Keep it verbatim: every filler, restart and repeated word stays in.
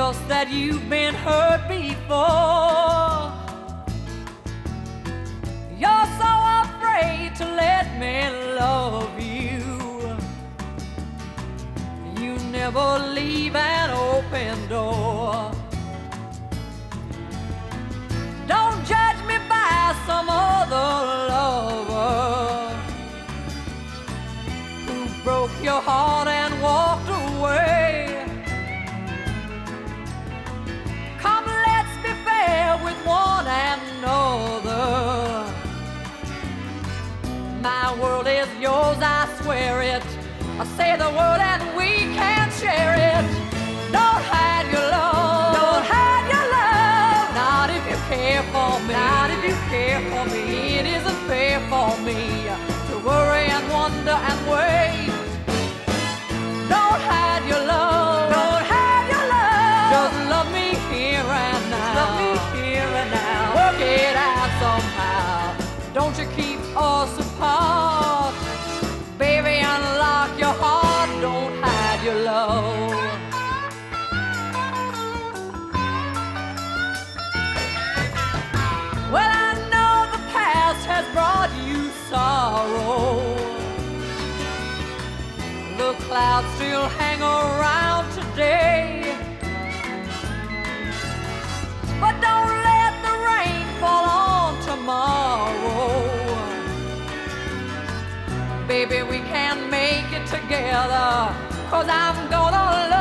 trust that you've been hurt before. You're so afraid to let me love you. You never leave an open door. Don't judge me by some other lover who broke your heart and walked away. Come, let's be fair with one another. My world is yours, I swear it. I say the word and we can share it. Don't hide your love. Don't hide your love. Not if you care for me. Not if you care for me. It isn't fair for me to worry and wonder and wait. Don't hide your love. Don't hide your love. Just love me here and now. Love me here and now. Work it out somehow. Don't you keep us apart. Baby, unlock your heart. Don't hide your love. Well, I know the past has brought you sorrow. The clouds still hang around today. But don't let the rain fall on tomorrow. Baby, we can make it together, 'cause I'm gonna love